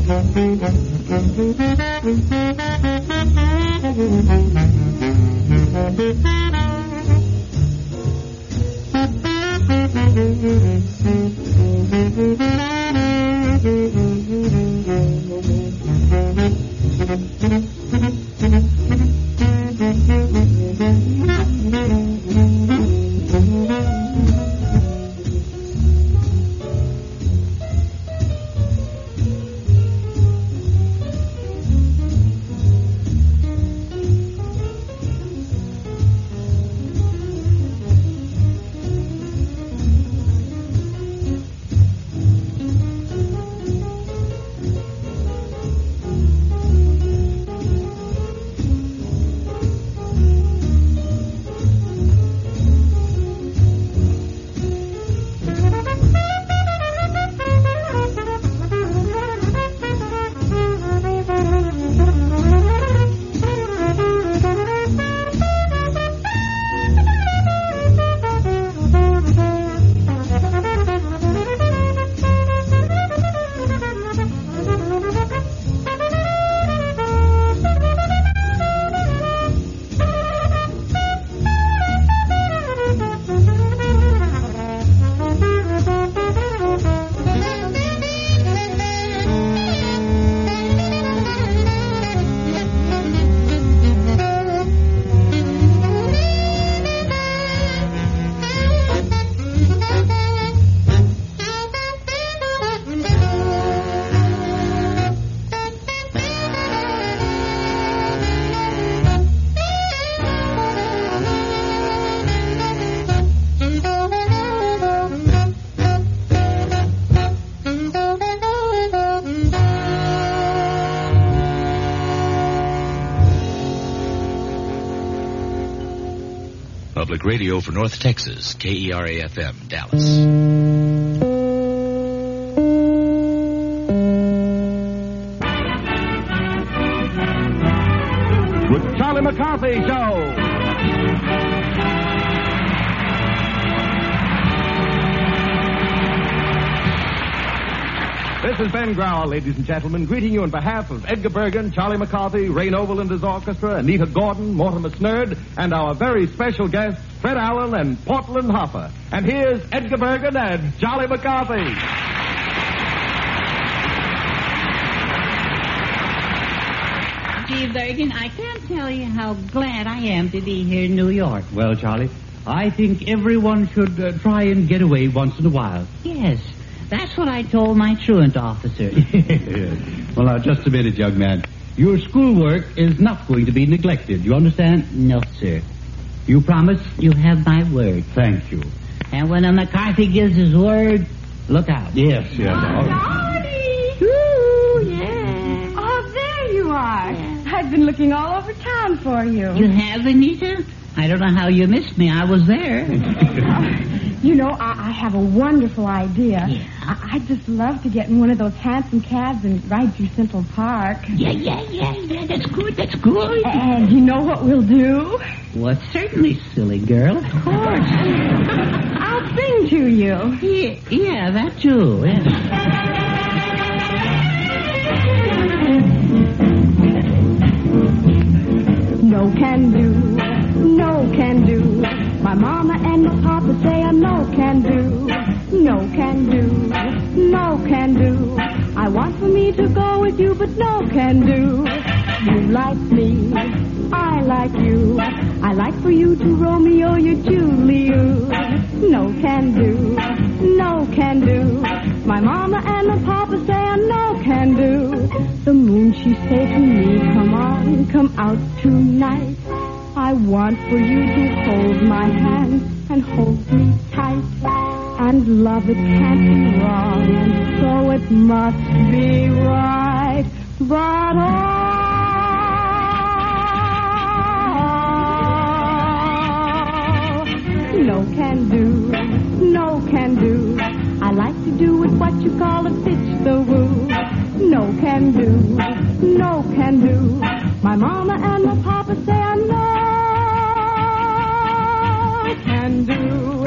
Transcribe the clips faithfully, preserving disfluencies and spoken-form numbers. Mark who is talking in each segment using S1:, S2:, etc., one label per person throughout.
S1: Public Radio for North Texas, K E R A F M, Dallas.
S2: The Charlie McCarthy Show. This is Ben Grauer, ladies and gentlemen, greeting you on behalf of Edgar Bergen, Charlie McCarthy, Ray Noble and his orchestra, Anita Gordon, Mortimer Snerd, and our very special guests, Fred Allen and Portland Hoffa. And here's Edgar Bergen and Charlie McCarthy.
S3: Gee, Bergen, I can't tell you how glad I am to be here in New York.
S4: Well, Charlie, I think everyone should uh, try and get away once in a while.
S3: Yes. That's what I told my truant officer.
S4: Well, now, just a minute, young man. Your schoolwork is not going to be neglected. You understand?
S3: No, sir.
S4: You promise?
S3: You have my word.
S4: Thank you.
S3: And when a McCarthy gives his word, look out.
S4: Yes, yes.
S5: Charlie!
S3: Ooh, yeah.
S5: Oh, there you are. I've been looking all over town for you.
S3: You have, Anita? I don't know how you missed me. I was there.
S5: You know, I, I have a wonderful idea.
S3: Yeah.
S5: I, I'd just love to get in one of those handsome cabs and ride through Central Park.
S3: Yeah, yeah, yeah, yeah. That's good, that's good.
S5: And you know what we'll do?
S3: Well, certainly, silly girl. Of course.
S5: I'll sing to you.
S3: Yeah, yeah, that too. Yeah.
S5: No can do, no can do. My mama and my papa say I no can do, no can do, no can do. I want for me to go with you, but no can do. You like me, I like you. I like for you to Romeo, you Juliet. No can do, no can do. My mama and my papa say I no can do. The moon, she say to me, come on, come out tonight. I want for you to hold my hand and hold me tight. And love, it can't be wrong, and so it must be right. But oh, no can do, no can do. I like to do it what you call a pitch the woo. No can do, no can do. My mama and my papa say I know can do.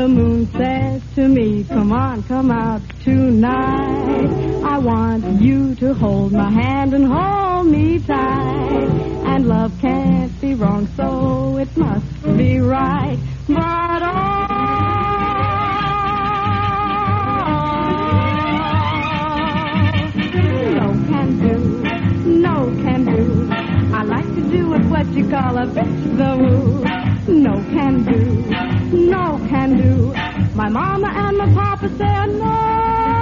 S5: The moon says to me, come on, come out tonight. I want you to hold my hand and hold me tight. And love can't be wrong, so it must be right. But oh, no can do, no can do. I like to do it what you call a fix the woo. No can do, no can do. My mama and my papa say no.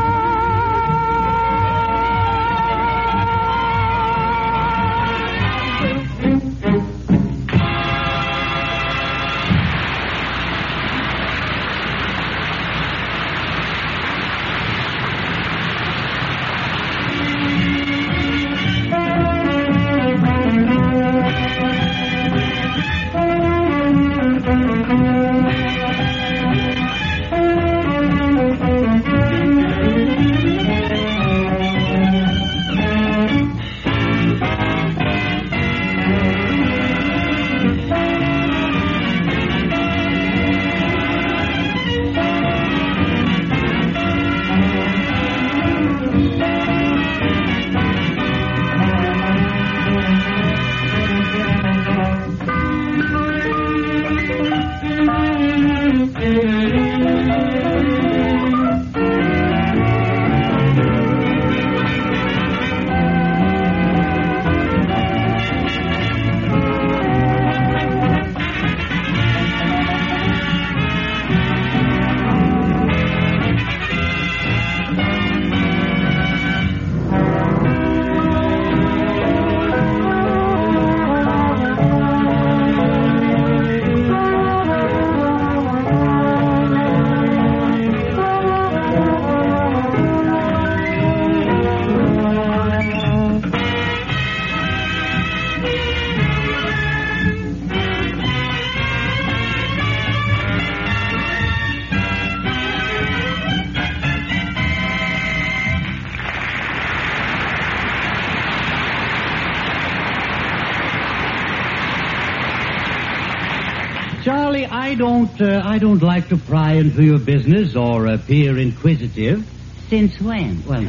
S4: Charlie, I don't, uh, I don't like to pry into your business or appear inquisitive.
S3: Since when? Well,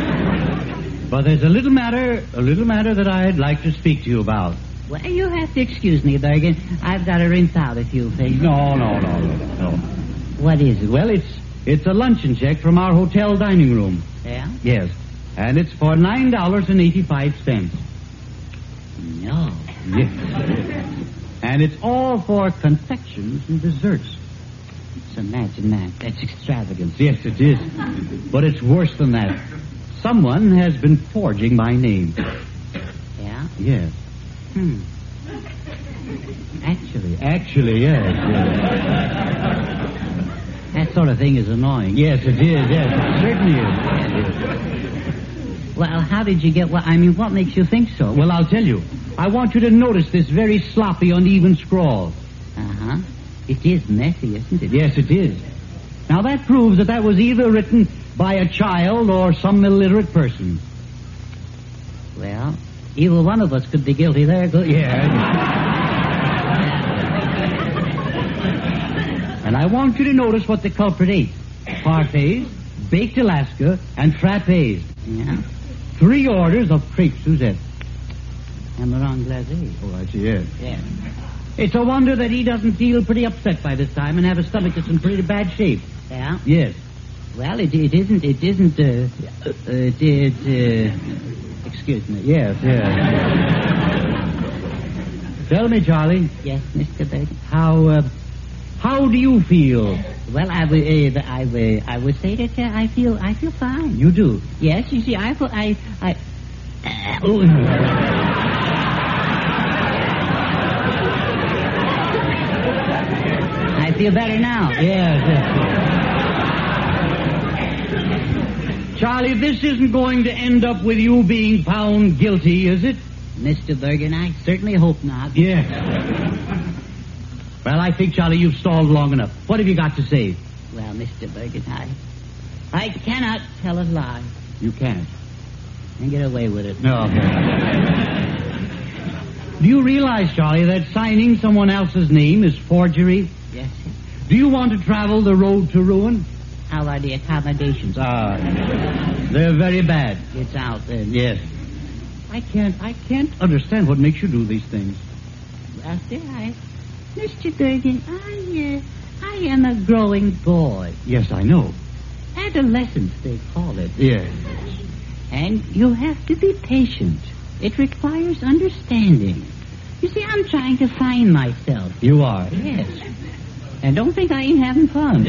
S4: But there's a little matter, a little matter that I'd like to speak to you about.
S3: well, you have to excuse me, Bergen. I've got to rinse out a few things.
S4: No, no, no, no, no.
S3: What is it?
S4: Well, it's, it's a luncheon check from our hotel dining room.
S3: Yeah?
S4: Yes. And it's for nine dollars and eighty-five cents.
S3: No.
S4: Yes. And it's all for confections and desserts.
S3: So imagine that. That's extravagant.
S4: Yes, it is. But it's worse than that. Someone has been forging my name.
S3: Yeah?
S4: Yes.
S3: Hmm. Actually,
S4: Actually, yes. yes.
S3: that sort of thing is annoying.
S4: Yes, it is. Yes, it certainly is.
S3: Well, how did you get what? I mean, what makes you think so?
S4: Well, I'll tell you. I want you to notice this very sloppy, uneven scrawl.
S3: Uh-huh. It is messy, isn't it?
S4: Yes, it is. Now, that proves that that was either written by a child or some illiterate person.
S3: Well, either one of us could be guilty there. Go-
S4: Yeah. And I want you to notice what the culprit ate. Parfaits, baked Alaska, and frappes.
S3: Yeah.
S4: Three orders of crepe Suzette.
S3: And Laurent Glacé.
S4: Oh, I see, yes.
S3: Yeah.
S4: It's a wonder that he doesn't feel pretty upset by this time and have a stomach that's in pretty bad shape.
S3: Yeah?
S4: Yes.
S3: Well, it, it isn't, it isn't, uh, uh, it, it, uh, excuse me.
S4: Yes, yes. Tell me, Charlie,
S3: Yes, Mister Baker.
S4: how, uh, how do you feel?
S3: Well, I would, uh, I would, I would say that uh, I feel, I feel fine.
S4: You do?
S3: Yes, you see, I feel, I, I, uh, oh. I feel better now.
S4: Yes, yes. Charlie, this isn't going to end up with you being found guilty, is it?
S3: Mister Bergen, I certainly hope not.
S4: Yes. Well, I think, Charlie, you've stalled long enough. What have you got to say?
S3: Well, Mister Bergen, I, I cannot tell a lie
S4: You can't.
S3: and get away with it.
S4: No. Do you realize, Charlie, that signing someone else's name is forgery?
S3: Yes, sir.
S4: Do you want to travel the road to ruin?
S3: How are the accommodations?
S4: Ah, they're very bad.
S3: It's out then.
S4: Yes. I can't, I can't understand what makes you do these things.
S3: Well, sir, I... Mister Bergen, I, uh, I am a growing boy.
S4: Yes, I know.
S3: Adolescence, they call it.
S4: Yes.
S3: And you have to be patient. It requires understanding. You see, I'm trying to find myself.
S4: You are?
S3: Yes. And don't think I ain't having fun.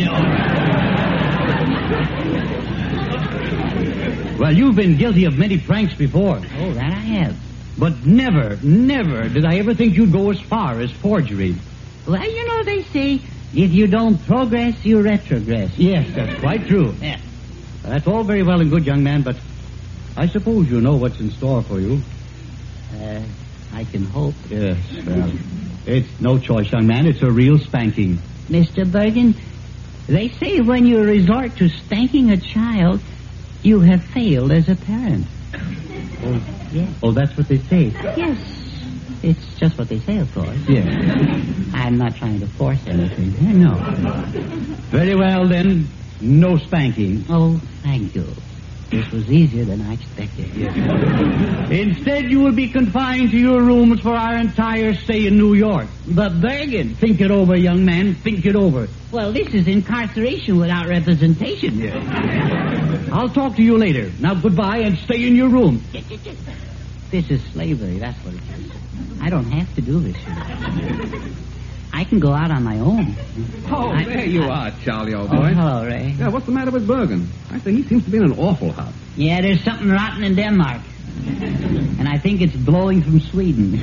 S4: Well, you've been guilty of many pranks before.
S3: Oh, that I have.
S4: But never, never did I ever think you'd go as far as forgery.
S3: Well, you know, they say, if you don't progress, you retrogress.
S4: Yes, that's quite true.
S3: Yeah.
S4: Well, that's all very well and good, young man, but I suppose you know what's in store for you.
S3: Uh, I can hope.
S4: Yes, well, it's no choice, young man. It's a real spanking.
S3: Mister Bergen, they say when you resort to spanking a child, you have failed as a parent.
S4: Oh,
S3: Yes.
S4: oh, that's what they say.
S3: Yes. It's just what they say, of course.
S4: Yes.
S3: I'm not trying to force anything.
S4: No. Very well, then. No spanking.
S3: Oh, thank you. This was easier than I expected.
S4: Instead, you will be confined to your rooms for our entire stay in New York.
S3: But Bergen...
S4: Think it over, young man. Think it over.
S3: Well, this is incarceration without representation.
S4: I'll talk to you later. Now, goodbye, and stay in your room.
S3: This is slavery, that's what it is. I don't have to do this, you know. I can go out on my own.
S2: Oh,
S3: I,
S2: there you
S3: I,
S2: are, Charlie, old
S3: Oh,
S2: boy.
S3: hello, Ray.
S2: Yeah, what's the matter with Bergen? I say he seems to be in an awful huff.
S3: Yeah, there's something rotten in Denmark. And I think it's blowing from Sweden.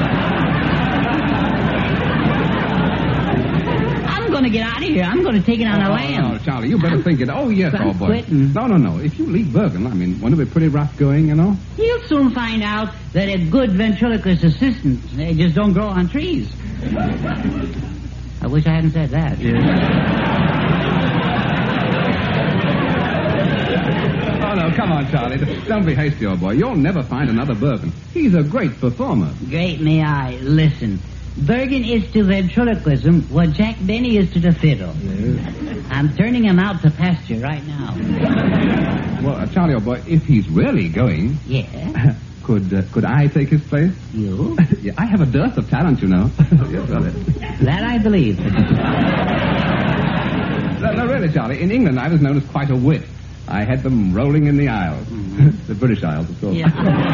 S3: I'm going to get out of here. I'm going to take it on
S2: oh,
S3: the land.
S2: No, Charlie, you better think it. Oh, yes,
S3: I'm
S2: old boy.
S3: quitting.
S2: No, no, no. If you leave Bergen, I mean, won't it be pretty rough going, you know?
S3: He'll soon find out that a good ventriloquist assistant, they just don't grow on trees. I wish I hadn't said that.
S2: Oh, no, come on, Charlie. Don't be hasty, old boy. You'll never find another Bergen. He's a great performer.
S3: Great may I. Listen. Bergen is to ventriloquism what Jack Benny is to the fiddle.
S2: Yes.
S3: I'm turning him out to pasture right now.
S2: Well, uh, Charlie, old boy, if he's really going...
S3: Yeah?
S2: Could uh, could I take his place?
S3: You?
S2: Yeah, I have a dearth of talent, you know. Yes, brother.
S3: That I believe.
S2: No, no, really, Charlie. In England, I was known as quite a wit. I had them rolling in the Isles.
S3: Mm-hmm.
S2: The British Isles, of course.
S3: Yeah.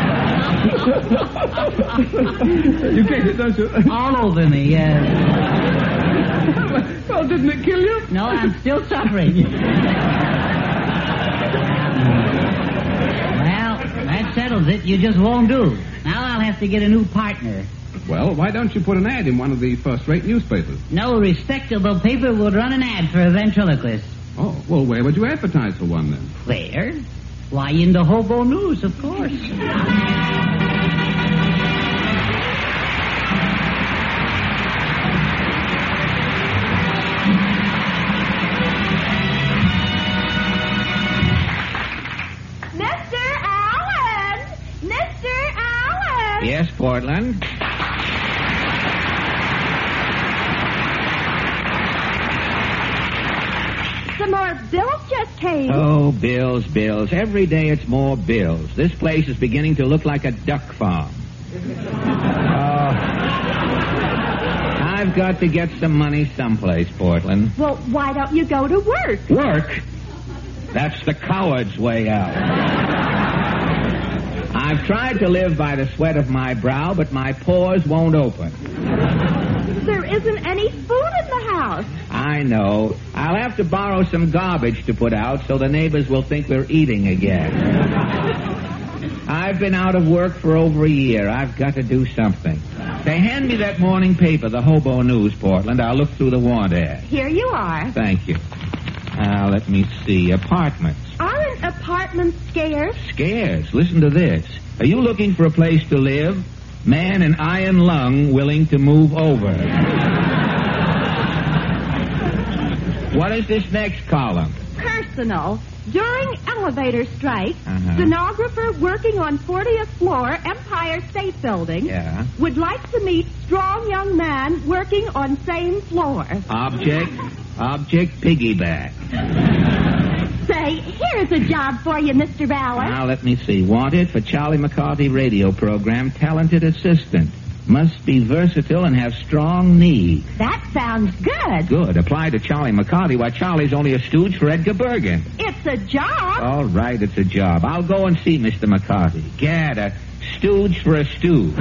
S2: You get it, don't you?
S3: All over me, yes.
S2: Well, didn't it kill you?
S3: No, I'm still suffering. Well, that settles it. You just won't do. Now I'll have to get a new partner.
S2: Well, why don't you put an ad in one of the first-rate newspapers?
S3: No respectable paper would run an ad for a ventriloquist.
S2: Oh, well, where would you advertise for one, then?
S3: Where? Why, in the Hobo News, of course.
S5: Mister Allen! Mister Allen!
S1: Yes, Portland?
S5: Some more bills just came.
S1: Oh, bills, bills. Every day it's more bills. This place is beginning to look like a duck farm. Oh, I've got to get some money someplace, Portland.
S5: Well, why don't you go to work?
S1: Work? That's the coward's way out. I've tried to live by the sweat of my brow, but my pores won't open.
S5: There isn't any food in the house.
S1: I know. I'll have to borrow some garbage to put out so the neighbors will think we're eating again. I've been out of work for over a year. I've got to do something. Say, hand me that morning paper, the Hobo News, Portland. I'll look through the want ad.
S5: Here you are.
S1: Thank you. Now, let me see. Apartments.
S5: Aren't apartments scarce?
S1: Scarce. Listen to this. Are you looking for a place to live? Man and iron lung willing to move over. What is this next column?
S5: Personal. During elevator strike,
S1: Uh-huh.
S5: stenographer working on fortieth floor Empire State Building
S1: Yeah.
S5: would like to meet strong young man working on same floor.
S1: Object, object, piggyback.
S5: Say, here's a job for you, Mister Ballard.
S1: Now, let me see. Wanted for Charlie McCarthy radio program, talented assistant. Must be versatile and have strong knees.
S5: That sounds good.
S1: Good. Apply to Charlie McCarthy. Why, Charlie's only a stooge for Edgar Bergen.
S5: It's a job.
S1: All right, it's a job. I'll go and see Mister McCarthy. Gad, a stooge for a stew.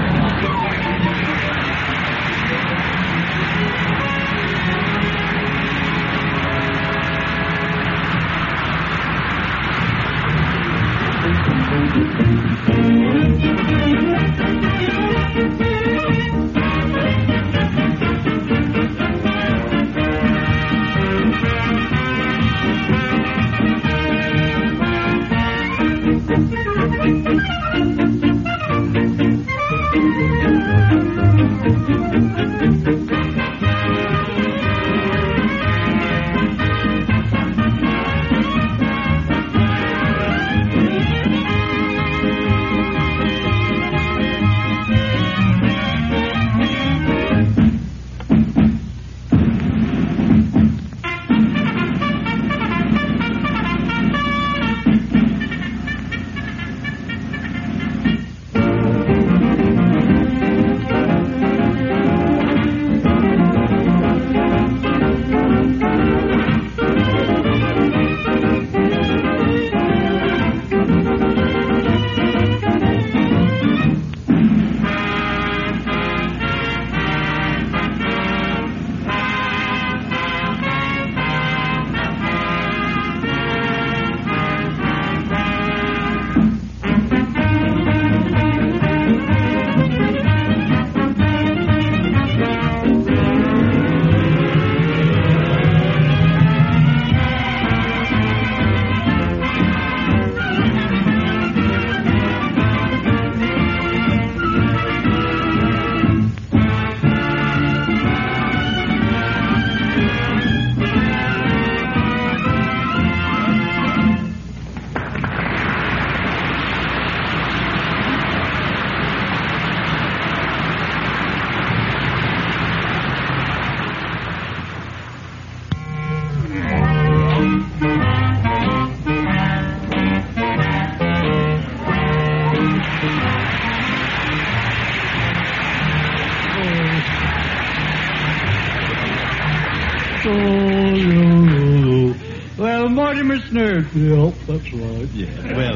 S4: Well, Mortimer Snurd.
S6: Yep, that's right.
S4: Yeah, well.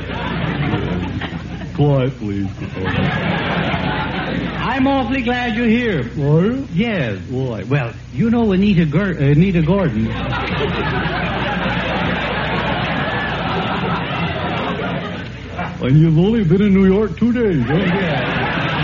S6: Quiet, please.
S4: I'm awfully glad you're here.
S6: Are you?
S4: Yes. Why? Well, you know Anita, Gur- Anita Gordon.
S6: And you've only been in New York two days, huh?
S4: Yeah.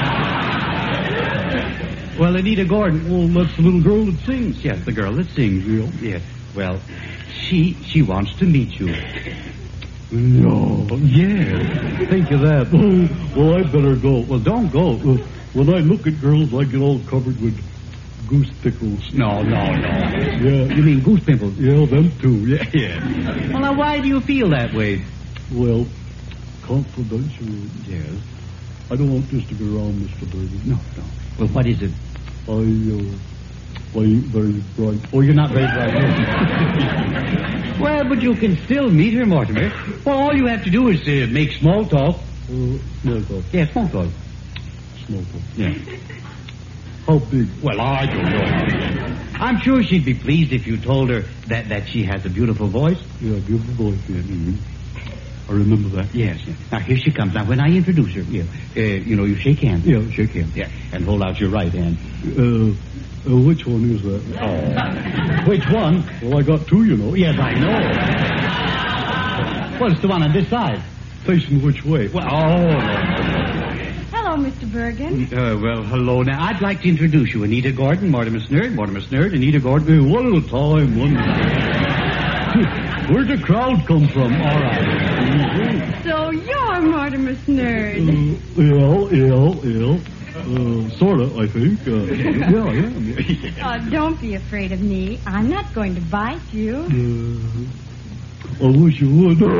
S4: Well, Anita Gordon.
S6: Well, that's the little girl that sings.
S4: Yes, the girl that sings.
S6: Yeah.
S4: Yes. Well, she she wants to meet you.
S6: No.
S4: Yes.
S6: Think of that. Oh, well, I better go.
S4: Well, don't go.
S6: Uh, when I look at girls, I get all covered with goose pickles.
S4: No, no, no.
S6: Yeah.
S4: You mean goose pimples?
S6: Yeah, them too. Yeah.
S4: Yeah. Well, now, why do you feel that way?
S6: Well, confidentially,
S4: Yes.
S6: I don't want this to go around, Mister Bergen.
S4: No, no. Well, what is it?
S6: I, uh, I ain't very bright.
S4: Oh, you're not very bright. Well, but you can still meet her, Mortimer. Well, all you have to do is uh, make small talk.
S6: Uh, small talk.
S4: Yeah, small talk.
S6: Small talk.
S4: Yeah.
S6: How big?
S4: Well, I don't know. I'm sure she'd be pleased if you told her that, that she has a beautiful voice.
S6: Yeah, beautiful voice. Yeah. Mm-hmm. I remember that.
S4: Yes, yes. Now, here she comes. Now, when I introduce her, yeah, uh, you know, you shake hands.
S6: Yeah, shake hands.
S4: Yeah, and hold out your right hand.
S6: Uh, uh, which one is that?
S4: Oh. Which one?
S6: Well, I got two, you know.
S4: Yes, I know. Well, it's the one on this side.
S6: Facing which way?
S4: Well, oh,
S5: Hello, Mister Bergen.
S4: Uh, well, hello. Now, I'd like to introduce you. Anita Gordon, Mortimer Snurd, Mortimer Snurd, Anita Gordon.
S6: Hey, one at a time. One at a time. Where'd the crowd come from? All right.
S5: So you're Mortimer Snurd.
S6: Uh, yeah, yeah, yeah. Uh, sort of, I think. Uh, yeah, I am.
S5: Oh, don't be afraid of me. I'm not going to bite you.
S6: Uh, I wish you would. Oh,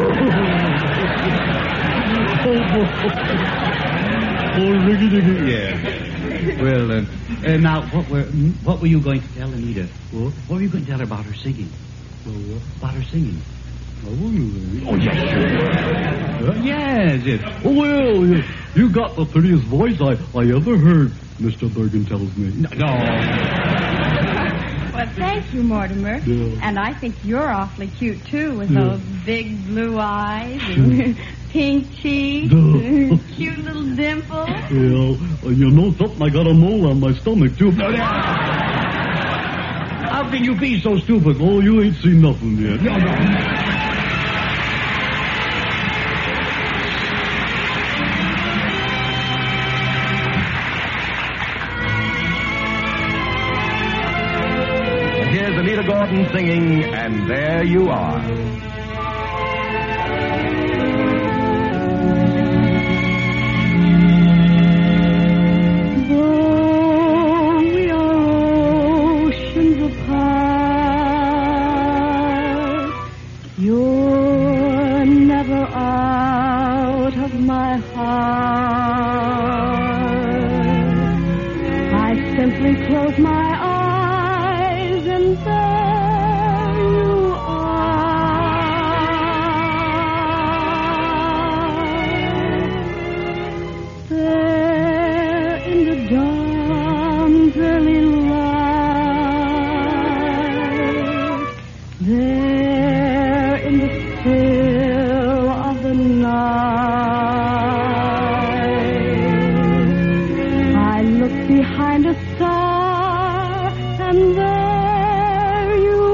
S6: Ricky Dicky.
S4: Yeah. Well, uh, uh, now, what were what were you going to tell Anita?
S6: What?
S4: What were you going to tell her about her singing?
S6: Well, what?
S4: About her singing?
S6: I wonder.
S4: Oh, yes, sure. Uh, yes, yes.
S6: Oh, well, you, you got the prettiest voice I, I ever heard, Mister Bergen tells me.
S4: No. no.
S5: Well, thank you, Mortimer.
S6: Yeah.
S5: And I think you're awfully cute, too, with
S6: Yeah.
S5: those big blue eyes and pink cheeks,
S6: Yeah.
S5: cute little dimples.
S6: Yeah, uh, you know something? I got a mole on my stomach, too.
S4: How can you be so stupid?
S6: Oh, you ain't seen nothing yet.
S4: No, no.
S2: Here's Anita Gordon singing, And There You Are.
S5: Though we are oceans apart, you're never out of my heart. I simply close my eyes and there you are. There in the dawn's early light, there in the still of the night, I look behind a star and there you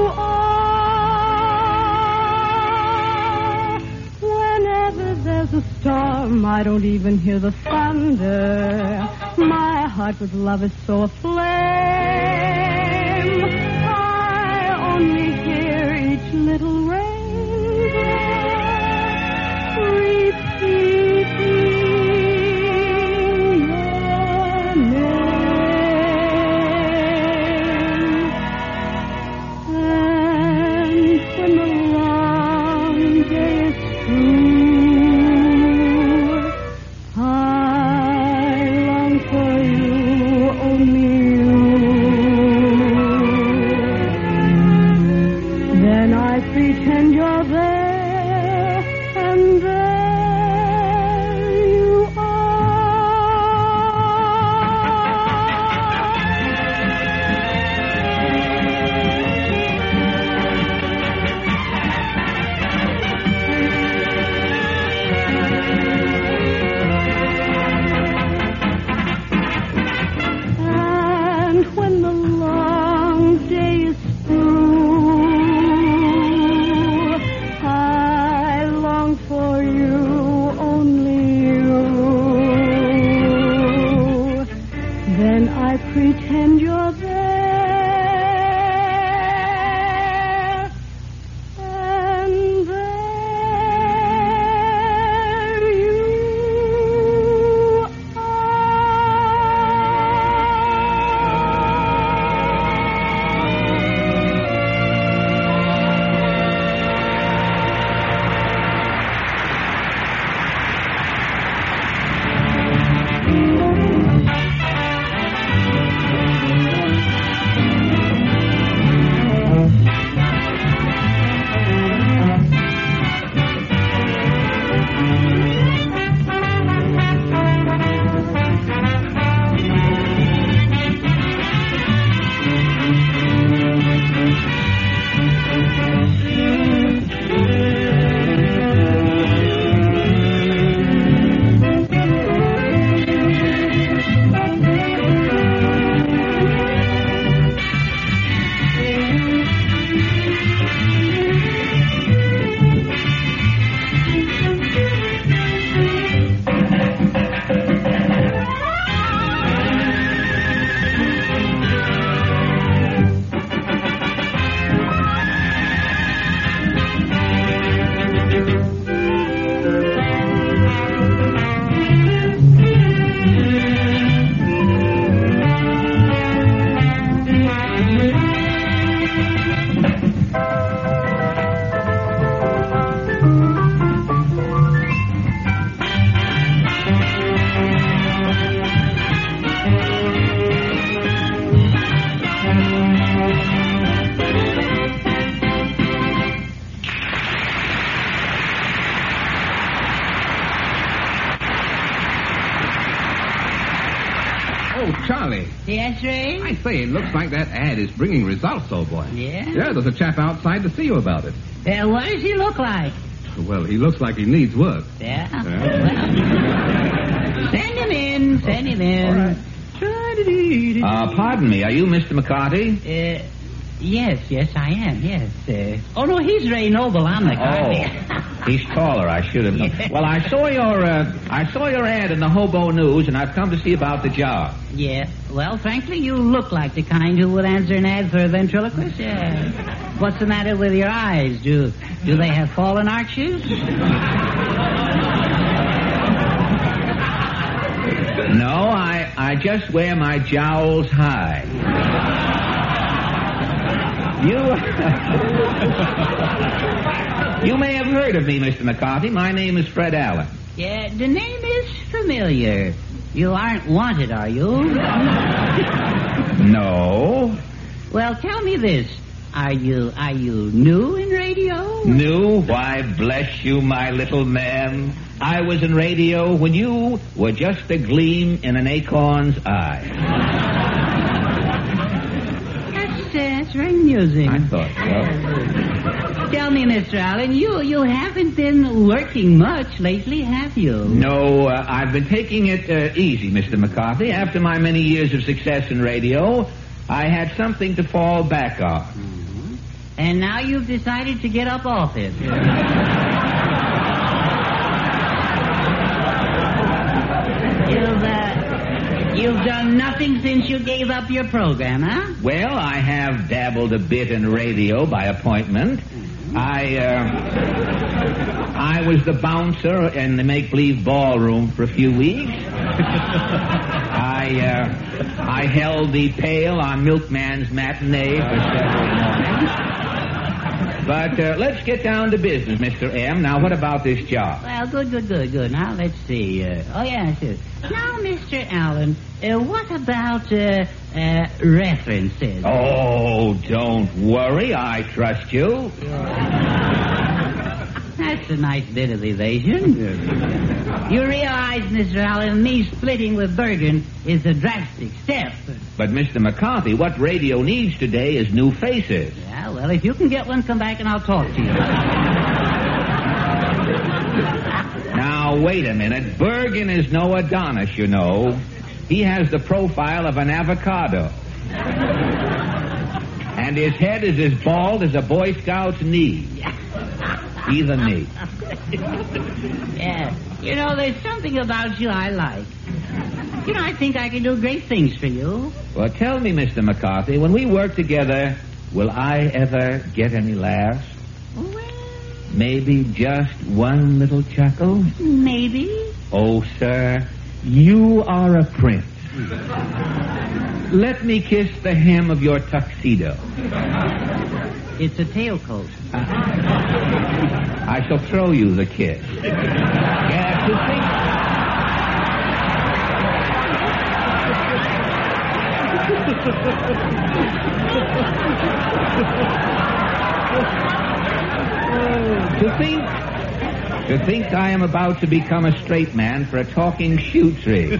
S5: are. Whenever there's a storm, I don't even hear the thunder. My heart with love is so aflame. I only hear each little raindrop repeating your name. And when the long day is through, I long for you, only you. Then I pretend you're there, and there you And when the long day is through, I
S3: Yes, Ray?
S2: I say, it looks like that ad is bringing results, old boy.
S3: Yeah?
S2: Yeah, there's a chap outside to see you about it.
S3: Uh, what does he look like?
S2: Well, he looks like he needs work.
S3: Yeah?
S2: Yeah.
S3: Well, send him in. Send him in.
S1: Uh, pardon me, are you Mister McCarty?
S3: Uh, yes, yes, I am, yes. Uh, oh, no, he's Ray Noble. I'm McCarty.
S1: Oh, he's taller. I should have known. Well, I saw your uh, I saw your ad in the Hobo News, and I've come to see about the job.
S3: Yeah. Well, frankly, you look like the kind who would answer an ad for a ventriloquist. Yeah. What's the matter with your eyes? Do do they have fallen arches?
S1: No, I I just wear my jowls high. You you may have heard of me, Mister McCarthy. My name is Fred Allen.
S3: Yeah, the name is familiar. You aren't wanted, are you?
S1: No.
S3: Well, tell me this. Are you are you new in radio?
S1: New? Why, bless you, my little man. I was in radio when you were just a gleam in an acorn's eye.
S3: That's, uh, that's very amusing.
S1: I thought so.
S3: Tell me, Mister Allen, you, you haven't been working much lately, have you?
S1: No, uh, I've been taking it uh, easy, Mister McCarthy. After my many years of success in radio, I had something to fall back on.
S3: Mm-hmm. And now you've decided to get up off it. You've, uh, you've done nothing since you gave up your program, huh?
S1: Well, I have dabbled a bit in radio by appointment. Mm-hmm. I, uh, I was the bouncer in the make-believe ballroom for a few weeks. I, uh, I held the pail on Milkman's matinee for several mornings. But uh, let's get down to business, Mister M. Now, what about this job?
S3: Well, good, good, good, good. Now, let's see. Uh, oh, yes, yes. Now, Mister Allen, uh, what about uh, uh, references?
S1: Oh, don't worry. I trust you.
S3: That's a nice bit of evasion. You realize, Mister Allen, me splitting with Bergen is a drastic step.
S1: But, Mister McCarthy, what radio needs today is new faces.
S3: Yeah, well, if you can get one, come back and I'll talk to you.
S1: Now, wait a minute. Bergen is no Adonis, you know. He has the profile of an avocado. And his head is as bald as a Boy Scout's knee. Either knee.
S3: Yeah. You know, there's something about you I like. You know, I think I can do great things for you.
S1: Well, tell me, Mister McCarthy, when we work together, will I ever get any laughs?
S3: Well,
S1: Maybe just one little chuckle?
S3: maybe.
S1: Oh, sir, you are a prince. Let me kiss the hem of your tuxedo.
S3: It's a tailcoat.
S1: I shall throw you the kiss. Yeah, to think... to think... To think I am about to become a straight man for a talking shoe tree.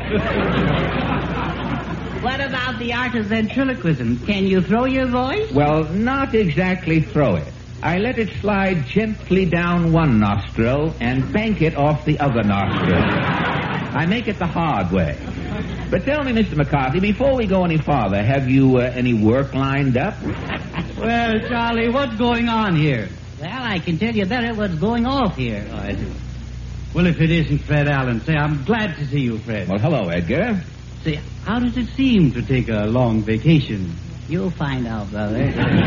S3: What about the art of ventriloquism? Can you throw your voice?
S1: Well, not exactly throw it. I let it slide gently down one nostril and bank it off the other nostril. I make it the hard way. But tell me, Mister McCarthy, before we go any farther, have you uh, any work lined up?
S4: Well, Charlie, what's going on here?
S3: Well, I can tell you better what's going off here.
S4: Well, if it isn't Fred Allen, say, I'm glad to see you, Fred.
S1: Well, hello, Edgar.
S4: Say, how does it seem to take a long vacation?
S3: You'll find out, brother.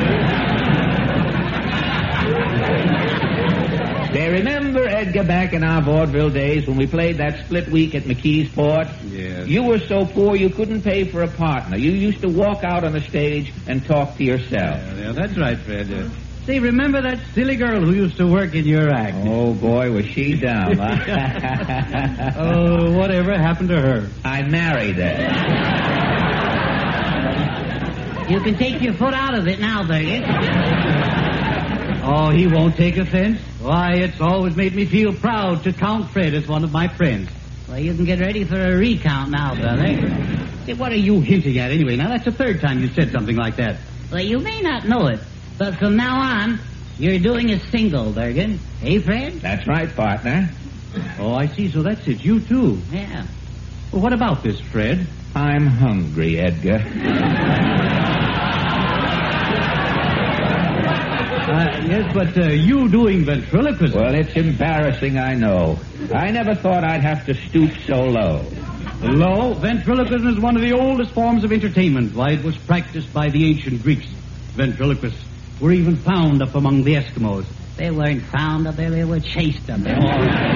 S1: Say, remember, Edgar, back in our vaudeville days when we played that split week at McKeesport?
S4: Yes.
S1: You were so poor you couldn't pay for a partner. You used to walk out on the stage and talk to yourself.
S4: Yeah, yeah, that's right, Fred. Uh, say, remember that silly girl who used to work in your act?
S1: Oh, boy, was she dumb. Huh?
S4: Oh, whatever happened to her?
S1: I married her.
S3: You can take your foot out of it now, Bergen.
S4: Oh, he won't take offense. Why, it's always made me feel proud to count Fred as one of my friends.
S3: Well, you can get ready for a recount now, brother.
S4: Hey, what are you hinting at anyway? Now, that's the third time you said something like that.
S3: Well, you may not know it, but from now on, you're doing a single, Bergen. Hey, Fred?
S1: That's right, partner.
S4: Oh, I see. So that's it. You, too.
S3: Yeah.
S4: Well, what about this, Fred?
S1: I'm hungry, Edgar.
S4: Uh, yes, but uh, you doing ventriloquism.
S1: Well, it's embarrassing, I know. I never thought I'd have to stoop so low.
S4: Low, ventriloquism is one of the oldest forms of entertainment. Why, it was practiced by the ancient Greeks. Ventriloquists were even found up among the Eskimos.
S3: They weren't found up there, they were chased up there.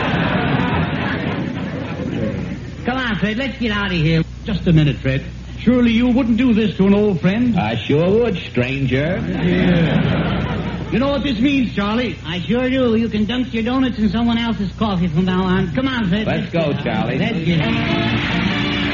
S3: Come on, Fred, let's get out of here.
S4: Just a minute, Fred. Surely you wouldn't do this to an old friend?
S1: I sure would, stranger.
S4: Yeah. You know what this means, Charlie?
S3: I sure do. You can dunk your donuts in someone else's coffee from now on. Come on, Fred.
S1: Let's go,
S3: get
S1: Charlie.
S3: Let's get out.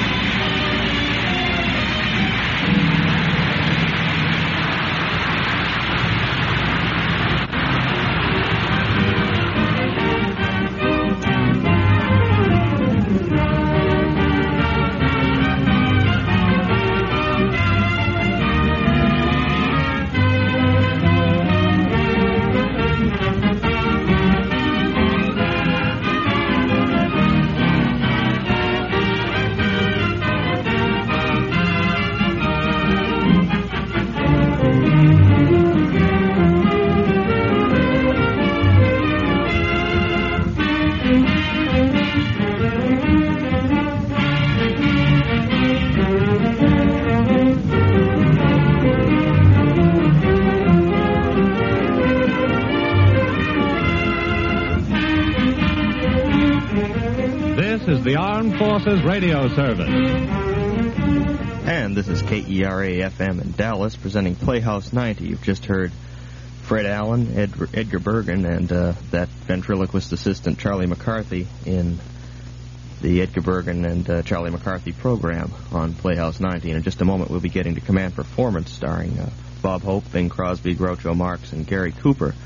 S2: This is the Armed Forces Radio Service.
S7: And this is K E R A F M in Dallas, presenting Playhouse ninety. You've just heard Fred Allen, Ed, Edgar Bergen, and uh, that ventriloquist assistant Charlie McCarthy in the Edgar Bergen and uh, Charlie McCarthy program on Playhouse ninety. And in just a moment, we'll be getting to Command Performance, starring uh, Bob Hope, Bing Crosby, Groucho Marx, and Gary Cooper.